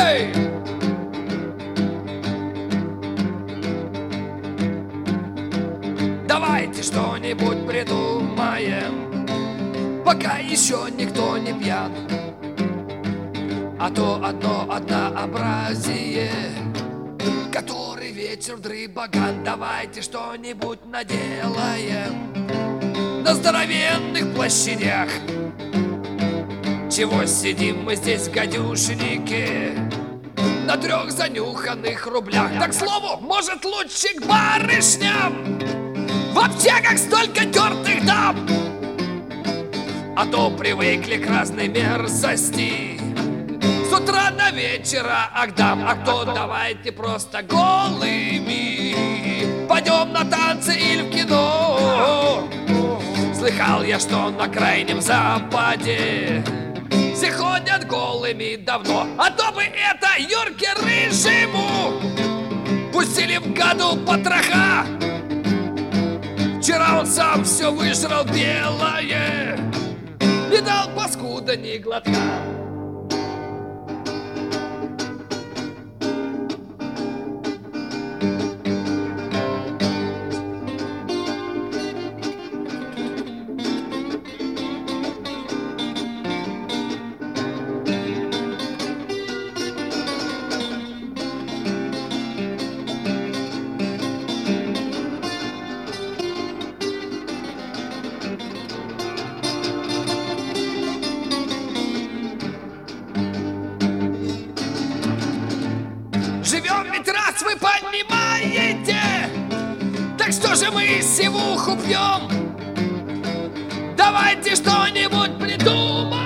Эй! Давайте что-нибудь придумаем, пока еще никто не пьян. А то одно однообразие, который вечер дрыбаган. Давайте что-нибудь наделаем на здоровенных площадях. Чего сидим мы здесь, гадюшники, на 3 занюханных рублях? Так, к слову, может, лучше к барышням? В аптеках столько тертых дам, а то привыкли к разной мерзости. С утра до вечера агдам. А кто давайте просто голыми пойдем на танцы или в кино. Слыхал я, что на Крайнем Западе все ходят голыми давно. А то бы это Юрке Рыжему пустили в году потроха. Вчера он сам все выжрал белое, не дал паскуда ни глотка. Живем ведь раз, вы понимаете. Так что же мы сивуху пьем? Давайте что-нибудь придумаем.